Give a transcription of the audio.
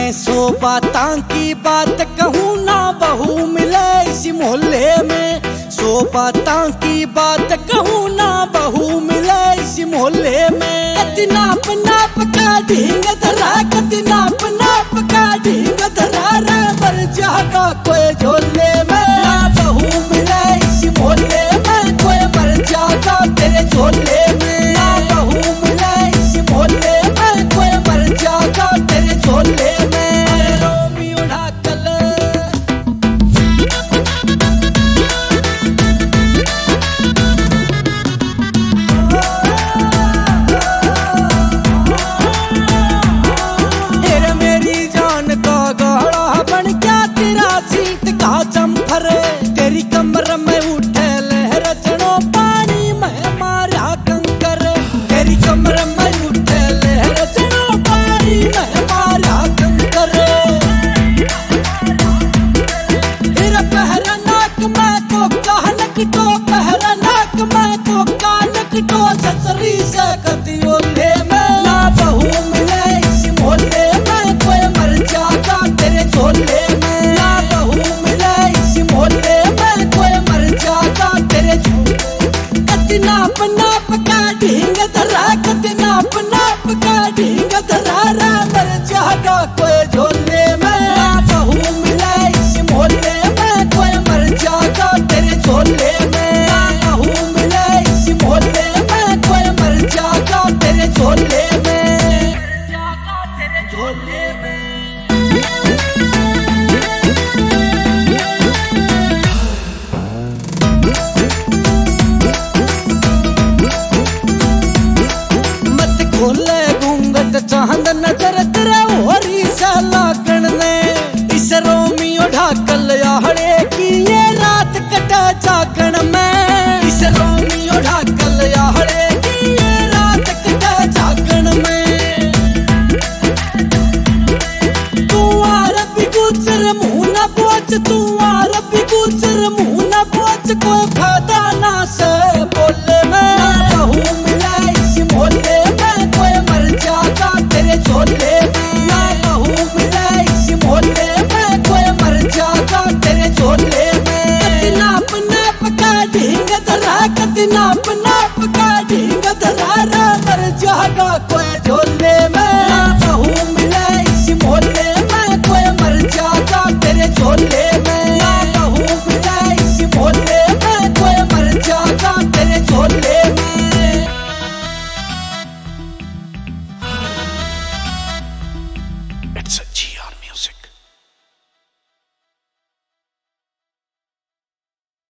मैं 100 बातां की बात कहूँ ना बहू मिले इस मोहल्ले में। 100 बातां की बात कहूँ ना बहू मिले इस मोहल्ले में। कति नाप नाप का ढींग धरा, कति नाप नाप का ढींग धरा रे मर जागा कोई झोले में। ना बहू मिले इस मोहल्ले में, कोई मर जागा तेरे झोले में। ना बहू मिले इस मोहल्ले में, कोई मर जागा तेरे झोले में। रोमियो ढाकल तेरे मेरी जान का गाड़ा बन क्या तेरा सीट का जम्फर। तेरी कमर में उठे लहर चढ़ो पानी में मारा कंकर। तेरी कमर में उठे लहर चढ़ो पानी में मारा कंकर। तेरा पहरा नाक में तो कानक तो, पहरा नाक में तो कानक तो ससरी से कति ओले में। ना बहू मिले इस मोहल्ले में, कोई मर जागा तेरे झोले में। ना बहू मिले इस मोहल्ले में, कोई मर जागा तेरे झोले। कति नाप नाप का ढींग धरा, कति नाप नाप का ढींग धरा रे मर जागा कोई झोले में। ना बहू मिले इस मोहल्ले में, कोई मर जागा तेरे झोले में। ना बहू मिले इस मोहल्ले में, कोई मर जागा तेरे झोले में। जागा तेरे झोले में। मत खोले घूंघट चांद नजर तेरे होरी सा लागण ने। इस रोमियो ढाकल याहड़े की ये रात कटे जागण में। इस रोमियो ढाकल याहड़े की ये रात कटे जागण में। तू आरबी गुजर मुँह न बोच, तू आरबी गुजर मुँह न बोच, कोई फायदा ना से बोले में। ना बहू मिले इस मोहल्ले में, कोई मर जागा तेरे झोले में। ना बहू मिले इस मोहल्ले में, कोई मर जागा तेरे झोले में। कति नाप नाप का ढींग धरा, कति नाप